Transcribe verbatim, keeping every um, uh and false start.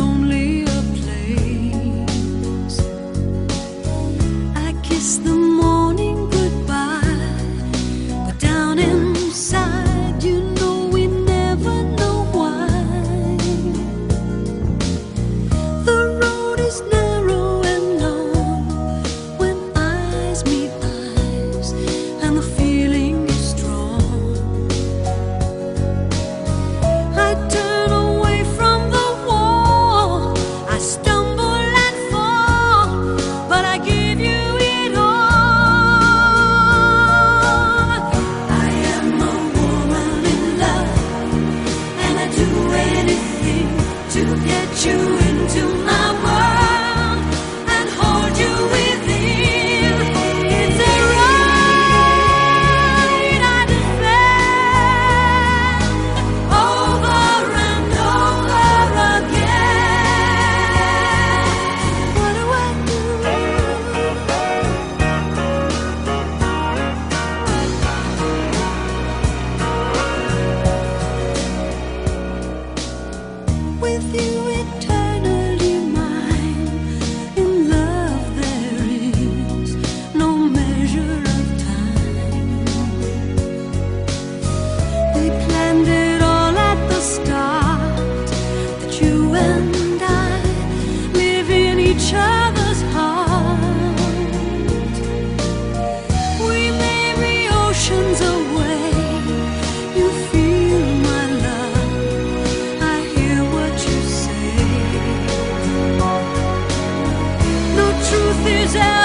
lonelier place. I kiss the morning goodbye, but down inside, you know we never know why. The road is narrow and long when eyes meet eyes, and the feeling is strong. I turn away from the wall, I stumble and fall, but I give you it all. I am a woman in love, and I do anything to get you into my world and hold you within. It's a right I defend over and over again. What do I do? With you eternally mine, in love there is no measure of time. We planned it all at the start, that you and I live in each other's heart. We may be oceans away, you feel my love, I hear what you say. No truth is ever